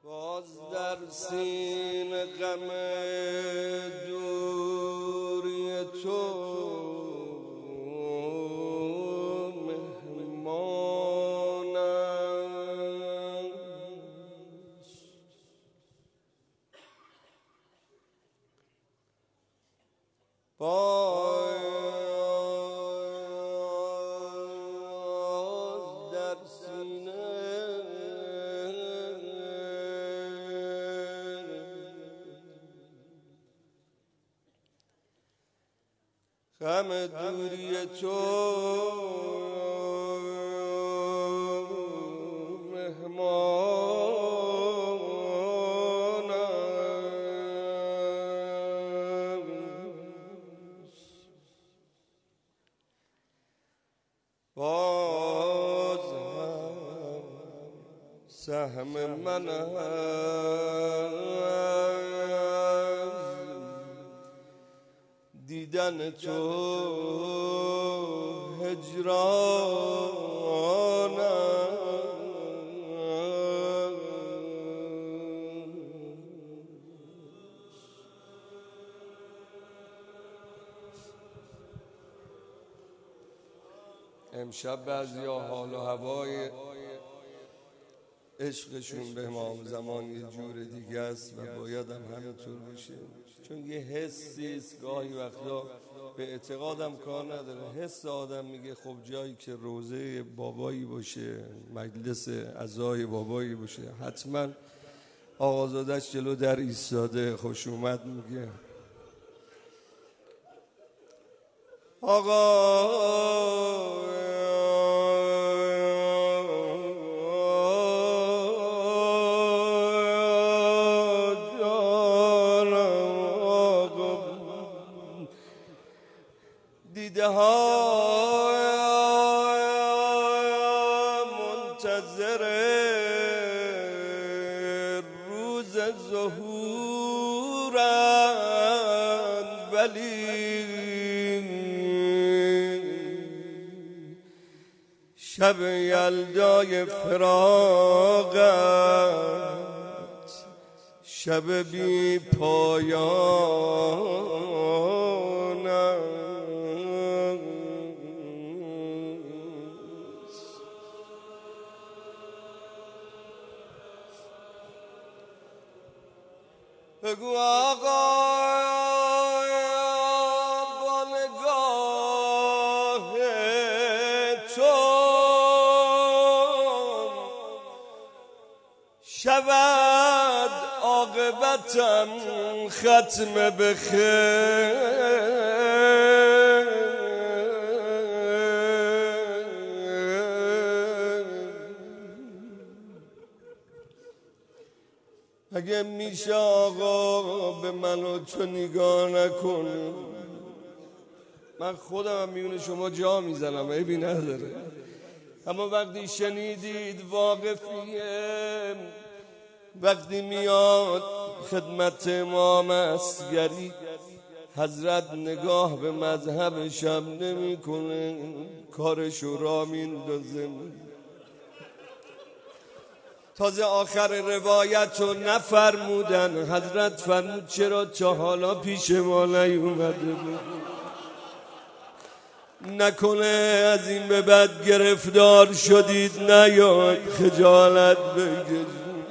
باز در سینه غم دوری تو مهمان است. باز در سینه غم دوری تو مهمان است. باز هم سهم من دیدن تو هجران امشب بعضیا حال و هوای عشقشون به امام زمان یه جور دیگه است و باید هم همینطور باشه، چون یه حسی است. گاهی وقتا به اعتقادم کار نداره، حس آدم میگه خب جایی که روزه بابایی باشه، مجلس عزای بابایی باشه، حتما آقازادش جلو در ایستاده خوش اومد میگه. آقا دیده ها منتظر روز ظهورند، ولی شب یلدای فراقت شب بی پایان است. بگو آقا با نگاه تو شود عاقبتم ختم به خیر. اگه میشه آقا به منو تو نگاه نکن، من خودم هم میونه شما جا میزنم، عیبی نداره، اما وقتی شنیدید واقفیه، وقتی میاد خدمت امام اصغری حضرت نگاه به مذهبش هم نمی کنه، کارشو را میندازه. تازه آخر روایت رو نفرمودن، حضرت فرمود چرا تا حالا پیش ما نیومده بود، نکنه از این به بعد گرفتار شدید نیاد خجالت بکشید.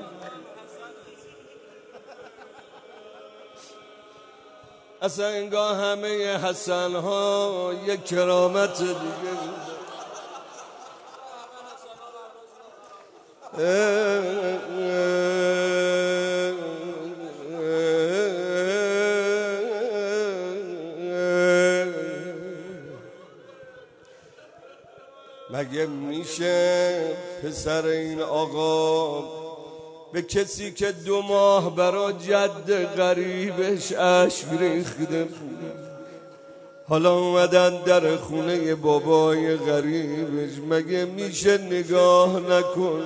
اصلا انگاه همه حسن ها یک کرامت دیگه مگه میشه پسر این آقا به کسی که 2 ماه برا جد غریبش اشک ریخته، حالا اومدن در خونه بابای غریبش، مگه میشه نگاه نکن؟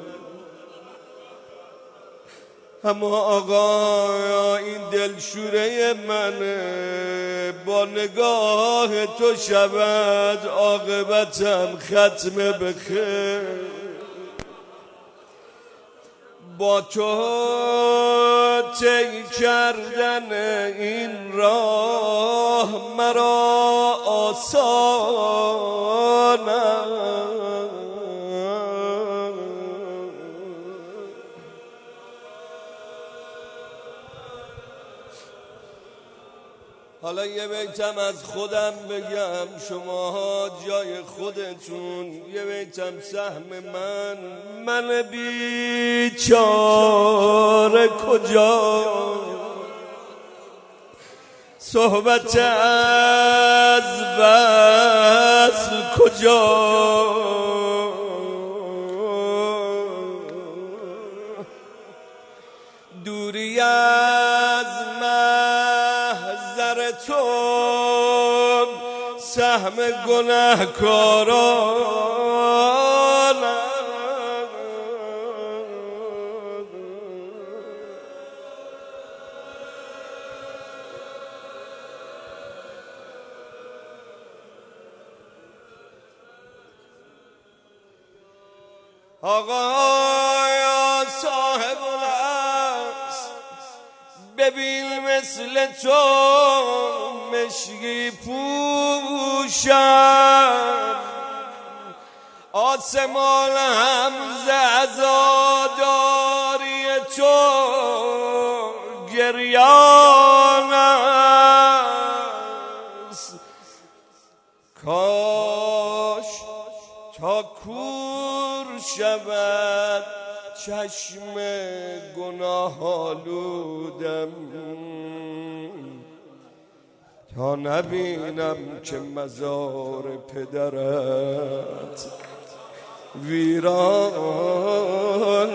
اما آقا این دلشوره منه، با نگاه تو شود عاقبتم ختم به خیر. با تو طی کردن این راه مرا آسان است. حالا یه بیتم از خودم بگم، شماها جای خودتون. یه بیتم سهم من بیچاره کجا، صحبت از وصل کجا، دوری از محضر تو سهم گناهکاران است. آقا صاحب العصر ببین مثل تو مشکی پوشم، آسمان هم ز عزاداری تو گریان است. کاش تا کور شود چشم گناه آلودم، تا نبینم که مزار پدرت ویران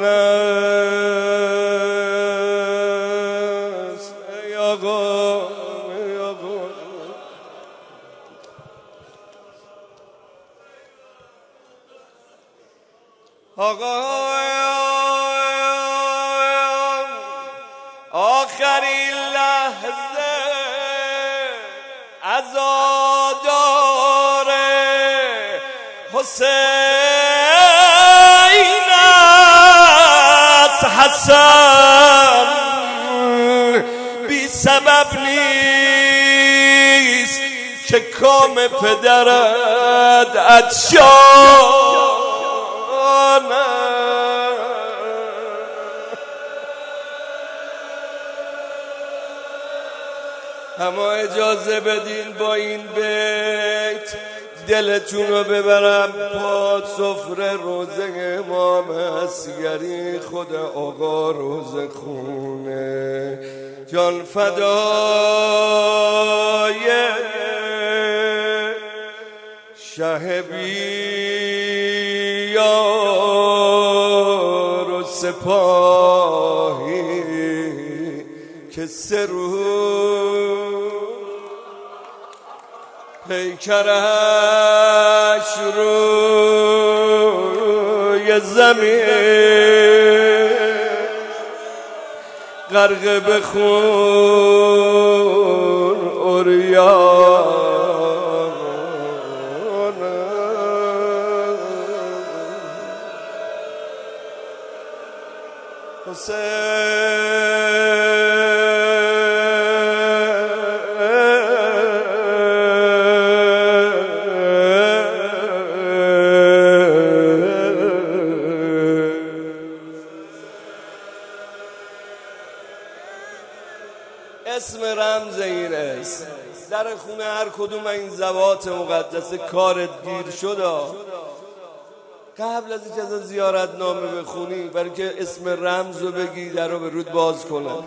است. ای آقا، ای آقا، آقا آخرین لحظه عزادار حسین است. حسن بی سبب نیست که کام پدرت عطشان است. اما اجازه بدین با این بیت دلتون رو ببرم پا سفره روزه امام اصغری، خود آقا روزه خونه جان فدای شه بیار و سپاهی که 3 روز پیکرش روی زمین غرق به خون عریان حسین. اسم رمز این است. در خونه هر کدوم این زوات مقدسه کارت گیر شد، قبل از اینکه از زیارت نامه بخونی برای که اسم رمز رو بگی در رو به رود باز کنن.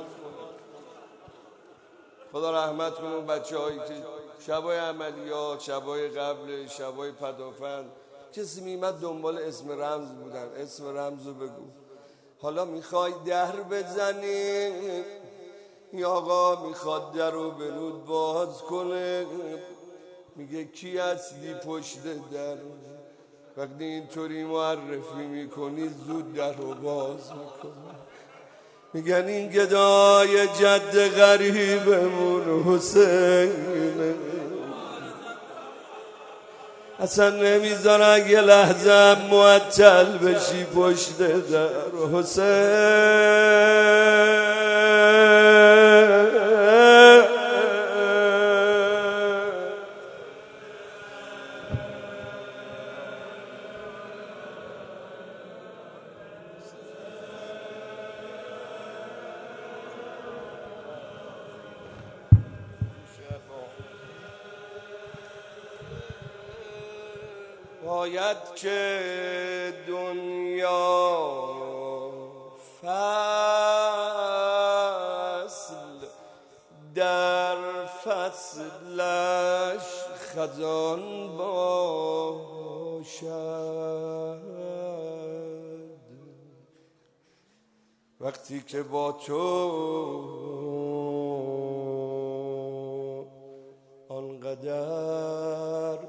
خدا رحمت کنه اون بچه هایی که شبای عملیات، شبای قبل، شبای پدافند کسی میمد دنبال اسم رمز بودن. اسم رمز رو بگو. حالا میخوای در بزنی، یا آقا میخواد در رو به رود باز کنه، میگه کی هستی پشت در؟ وقتی اینطوری معرفی میکنی زود در رو باز میکنی. میگن این گدای جد غریبمون حسین، اصلا نمیذارن یه لحظه معطل بشی پشت در حسین. باید که دنیا فصل در فصلش خزان باشد، وقتی که با تو آنقدر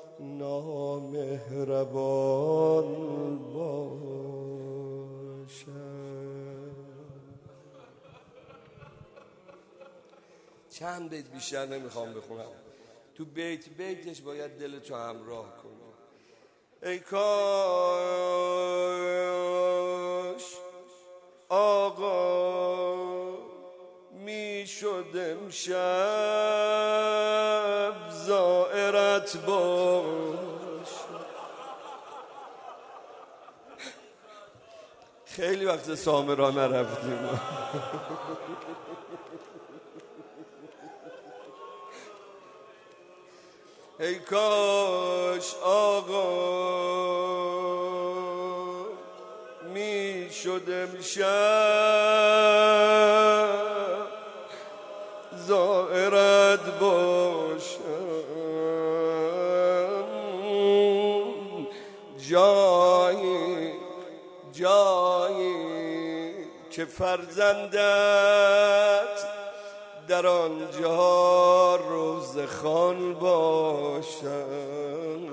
نامهربان باشد. چند بیت بیشتر نمیخوام بخونم، تو بیتش باید دلتو همراه کنی. ای کاش آقا میشد امشب زائرت باش. خیلی وقت سامرا نرفتیم. ای کاش آقا میشد امشب زائرت باشم، جایی که فرزندت در آنجا روزخوان باشد.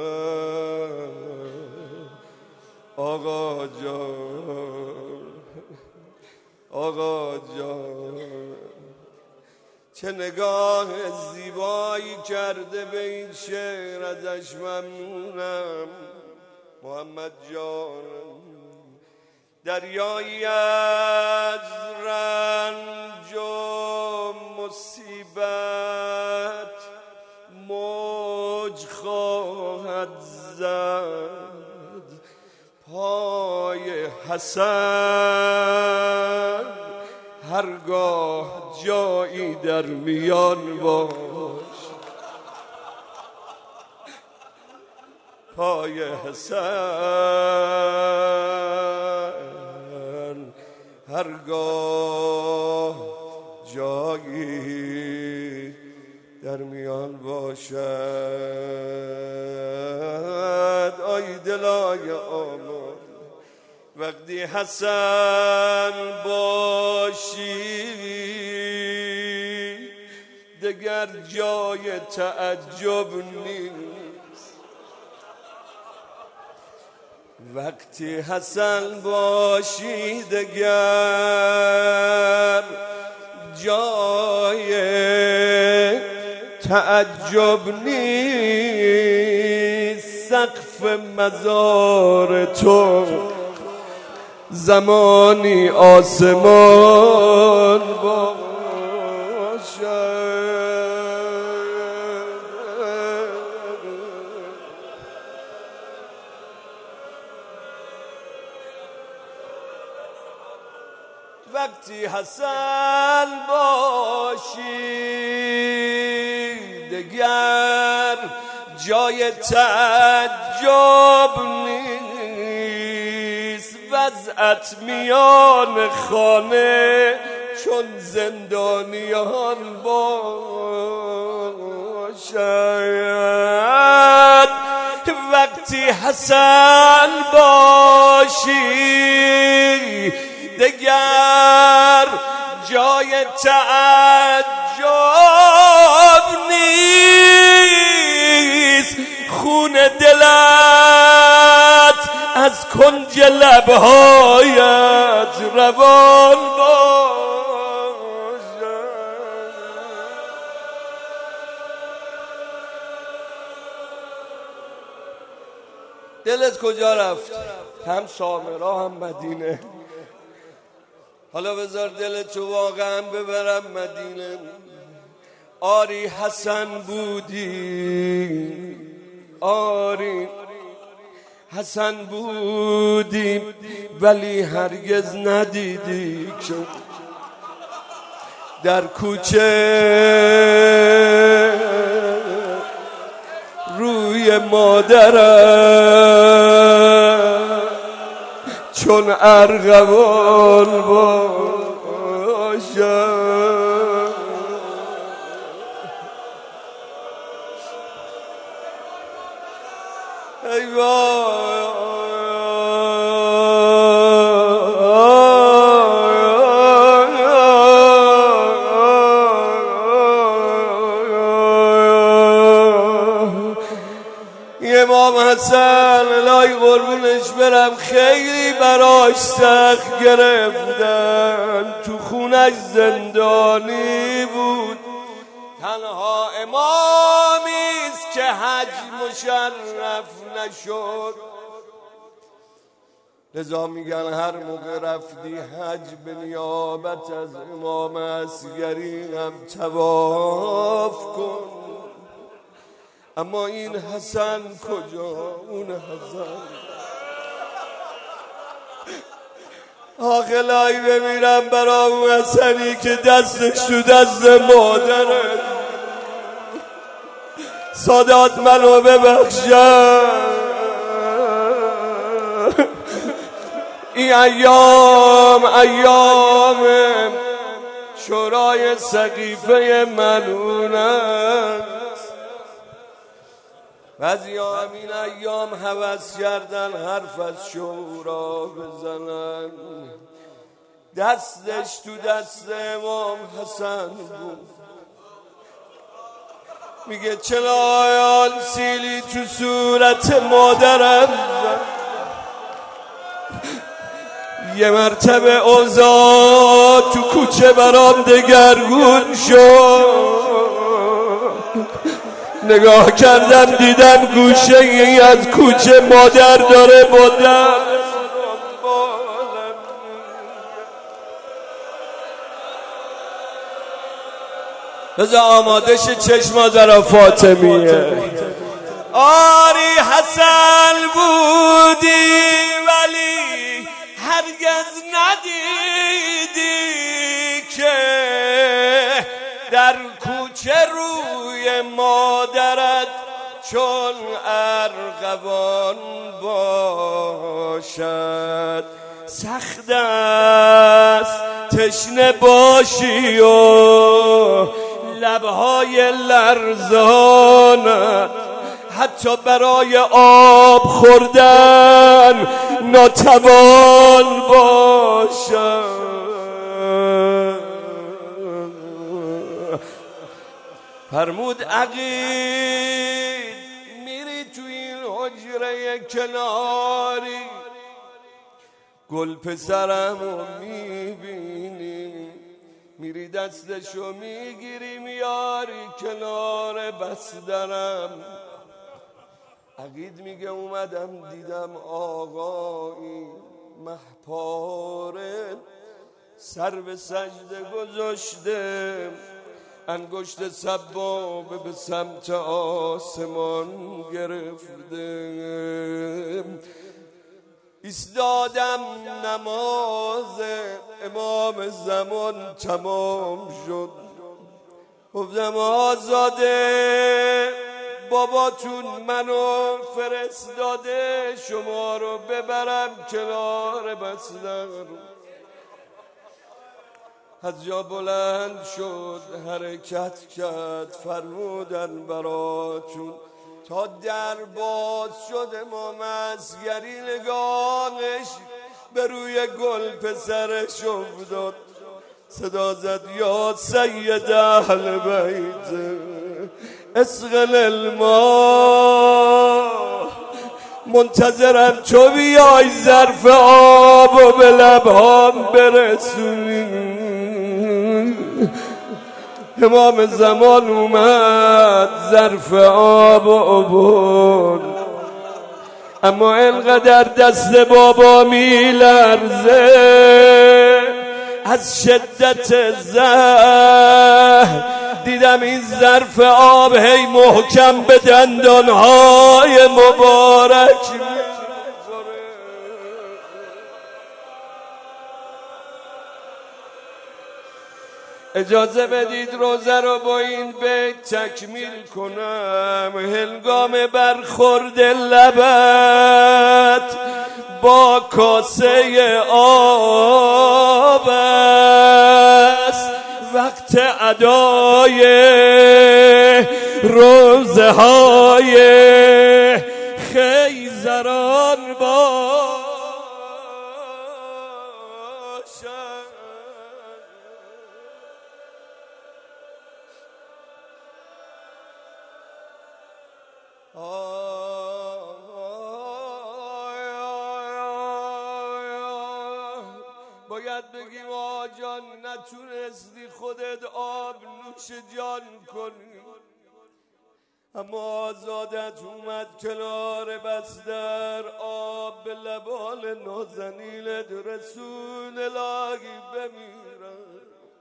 آقا جان چه نگاه زیبایی کرده به این شعر، ازش ممنونم. محمد جان دریایی از رنج و مصیبت موج خواهد زد، پای حسن هرگاه جایی در میان باش. پای حسن هرگاه جایی در میان باشد. آی دلای آمان وقتی حسن باشی دگر جای تعجب نیست. وقتی حسن باشی دگر جای تعجب نیست. سقف مزار تو زمانی آسمان باشد. وقتی حسن باشی دگر جای تعجب نیست. وضعت میان خانه چون زندانیان باشد. وقتی حسن باشی دگر جای تعجب نیست. خون دلت از کنج لبهایت روان باشد. دلت کجا رفت؟ هم سامرا هم مدینه. حالا بذار دلتو واقعا ببرم مدینه. آری حسن بودی، آری حسن بودی، ولی هرگز ندیدی که در کوچه روی مادرم چون ارغوان باشم. ای امام حسن الهی قربونش برم خیلی براش سخت گرفتن، تو خونش زندانی بود، تنها امامیست که حج مشرف نشد. لذا میگن هر موقع رفتی حج به نیابت از امام اصغری هم طواف کن. اما این حسن کجا؟ اون حسن آخلایی بمیرم برا اون حسنی که دستش تو دست مادره. سادات منو ببخشم، این ایام شورای سقیفه ملعونت. بعضیا همین ایام هوس کردن حرف از شورا بزنن. دستش تو دست امام حسن بود. میگه چرا آیان سیلی تو صورت مادرم زد. یه مرتبه اوضاع تو کوچه برام دگرگون شد. نگاه کردم دیدم گوشه ای از کوچه مادر داره مادر. بذار آماده شه چشما در فاطمیه. آری حسن بودی ولی هرگز ندیدی که در کوچه روی مادرت چون ارغوان باشد. سخت است تشنه باشی و لبهای لرزانت حتی برای آب خوردن ناتوان باشد. فرمود عقید میری تو این حجره کناری گل پسرمو میبینی، میری دستشو میگیری میاری کنار بسترم. عقید میگه اومدم دیدم آقایی مهپاره سر به سجده گذاشته، انگشت سبابه به سمت آسمان گرفته. ایستادم نماز امام زمان تمام شد. گفتم آزاده باباتون منو فرستاده شما رو ببرم کنار بستر. از جا بلند شد حرکت کرد، فرمودن براتون تا در باز شد امام اصغری نگاهش به روی گل پسرش افتاد. صدا زد یا سید اهل بیت اسقل الماء، منتظرم تو بیای ظرف آب و به لبهام برسونی. امام زمان اومد ظرف آب و آورد. اما انقدر دست بابا میلرزه از شدت زهر. دیدم این ظرف آب هی محکم به دندانهای مبارک اجازه بدید روزه رو با این بیت تکمیل کنم. هنگام برخورد لبت با کاسه آب است، وقت ادای روزه های خیزران باشد. باید بگیم آقا جان نتونستی خودت آب نوش جان کنی، اما آزادت اومد کنار بستر آب به لبان نازنینت رسول الهی بمیرن.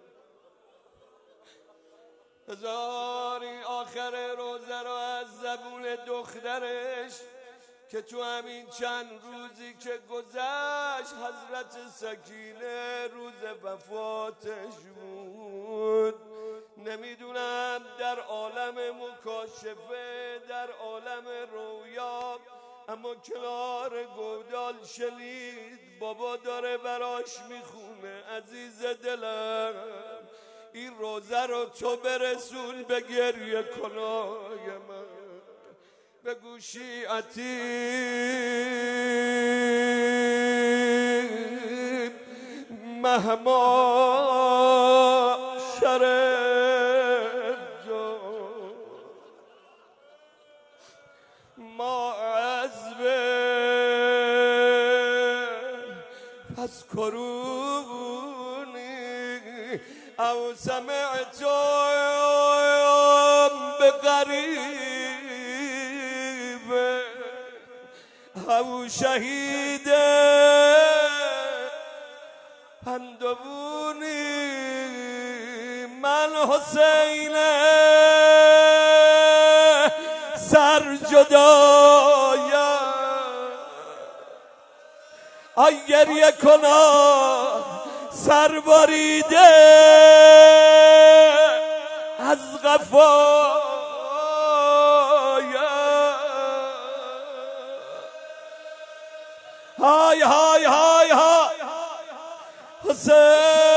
هزاری آخر روزه رو از زبون دخترش که تو همین چند روزی که گذشت حضرت سکینه روز وفاتش بود، نمیدونم در عالم مکاشفه در عالم رویا، اما کنار گودال شنید بابا داره براش میخونه عزیز دلم این روزه رو تو برسون به گریه کنای من. بگو شیعتی مهما شرد ما عزبه پس کرونی او سمعتم به غریب او شهید هندوونی من حسین سر جدایم آی گریه کنا سر بریده از غفایم های های های های حسین